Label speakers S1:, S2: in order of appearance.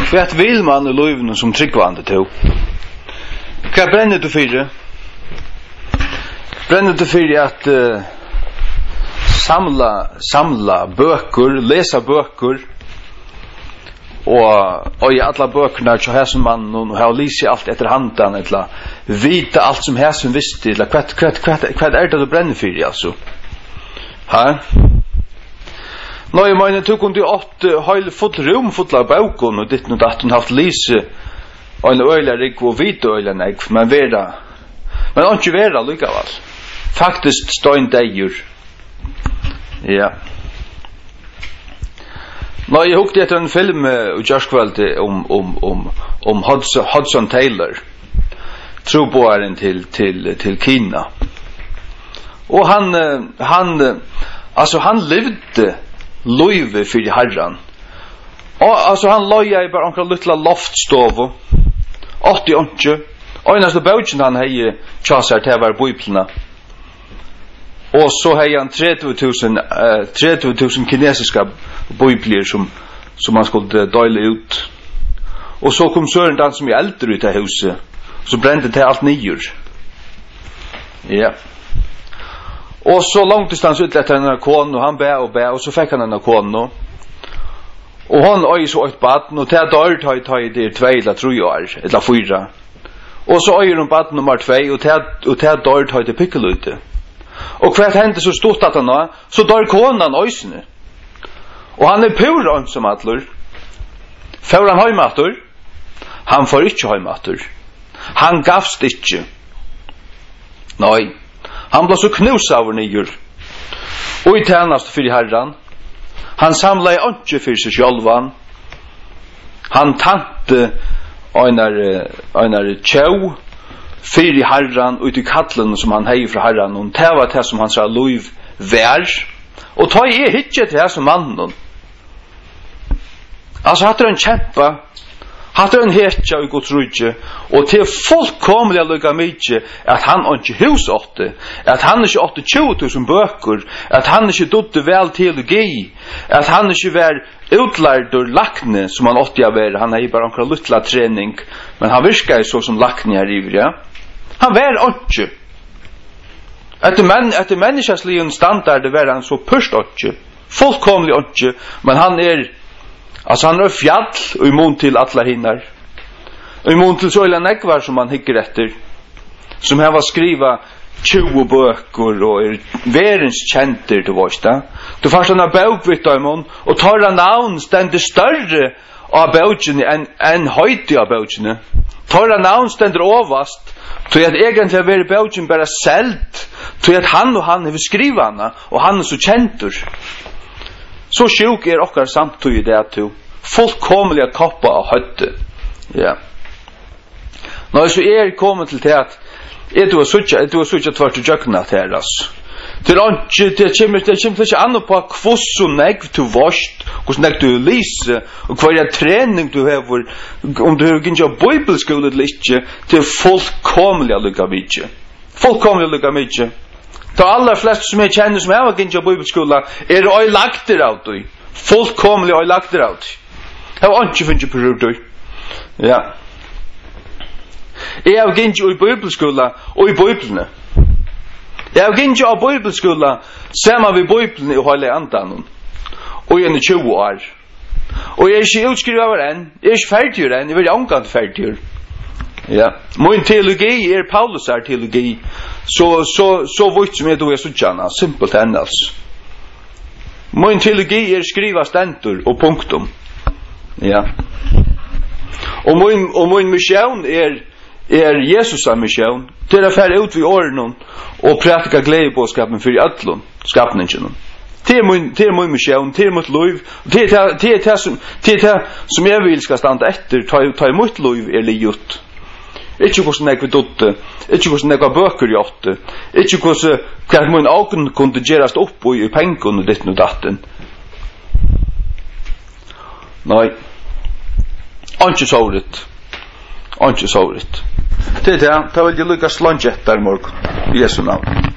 S1: Kvært vil man I løyvene som tryggvande til? Hva brenner du fyrir? Brenner du fyrir at samla bøker, lesa bøker, og I alla bøkerna til hæsum mann og ha lysi alt etter handan, eller vita alt som hæsum visste, eller hva det du brenner fyrir, altså? Hæ? Nå, jeg mener, du kunne ha fått rom fulla av bøkene, og ditt og datt hun haft lysi, og en øyla rik og vita øyla nek, men ikke vera lykkevel. Faktisk støyn deir. Ja. Nå, jeg hukte etter en film i Jørskvalde om Hudson Taylor, troboaren til Kina. Og han levde løyve fyrir Herran. Og han løya I bare omkring lytla loftstovo, 80 åndsjö, og eneste bautjen han hei tjasar til var bøyplina. Og så hei han 30.000 kinesiska bøyplir som han skulle døyle ut. Og så kom Søren Dan som eldre ut av huset, så brente det alt nyer. Ja. Og så langt distans utlett han en kone, og han bæ, og så fikk han en kone. Og han øy så et baden, og til dør tar I det 2 eller 3 år, eller 4. Og så øyer hun baden nummer 2, og til dør tar det pikkelute. Og hvert hendte så stort at han var, så dør konen øysene. Og han pur ønsomattler. Får han høymatter? Han får ikke høymatter. Han gavst ikke. Nei. Han ble så knus av nyer. Og I tjenest for Herren. Han samla I ikke for seg sjølvan. Han tante einar tjau for Herren ut I kattlen som han hei fra Herren. Og det var det som han sa lov vær. Og ta I hitje til det som mannen. Altså hatt en kjempa. Hatt en hetja I Guds rydje. Og til fullkomlig lukka mykje at han ikke hus åtte. At han ikke åtte 20.000 bøker. At han ikke dodde vel teologi. At han ikke var utlærd og lakne som han åtte var. Han hei bare omkring luttla trening. Men han virka så som lakne her I ja. Han var ikke. Etter menneskeslig standard var han så pørst ikke. Fullkomlig ikke. Men han han fjall og immun til atla hinnar. Og immun til søyla nekvar som han hikker etter. Som han var skriva 20 bøker og verens kjenter til vårsta. Du fast han bøkvitt av immun, og tar han navn stendig større av bøkene enn høyti av bøkene. Tar han navn stendig overast, til at egentlig har vært bøkene bare selt, til at han har skriva hana, og han så kjentur. Så sjuk okkar samtøy det at du fullkomlig koppa av høtte. Ja. Nå så kommet til det at du har suttet tvart til jøkna til her, det kommer ikke an på hvordan negv du vorst, hvordan negv du lyser, og hva trening du har, om du har gitt av bibelskole eller ikke, til fullkomlig lukka mykje. Fullkomlig lukka mykje. De aller fleste som jeg kjenner som har gitt av bibelskole, øy lagter av du. Fullkomlig øy lagter av du. Jeg har ikke finnet på du. Ja. Jeg har gitt av bibelskole og I bibelene. Jeg har gitt av bibelskole sammen med bibelene og hele andan. Og jeg 20 år. Og jeg ikke utskrivet av enn. Jeg ikke ferdig enn. Jeg vil omgått ferdig. Ja. Min teologi Paulus teologi. Så vidt som du suttjana. Simpelt ennals. Min teologi skriva stentor og punktum. Ja. Og min mission Jesus mission. Til å fære ut vid åren og prætika gledebåskapen for ødlun, skapningen. Det min mission, det mitt liv, det som jeg vil skal standa etter, ta imot liv livet. Ikke hvordan jeg dotte, ikke hvordan jeg bøker gjorde, ikke hvordan min augen kunne gjerast opp I pengen og ditt og datten. Nei, ikke såret. Ikke såret. Det vil jeg lykkes langt etter morgen. I Jesu navn.